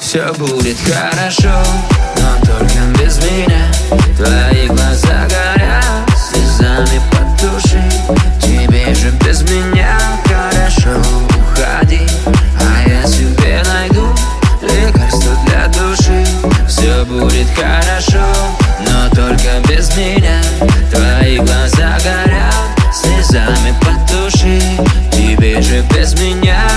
Все будет хорошо, но только без меня. Твои глаза горят, слезами потуши. Тебе же без меня хорошо, уходи, а я себе найду лекарство для души. Все будет хорошо, но только без меня. Твои глаза горят, слезами потуши. Тебе же без меня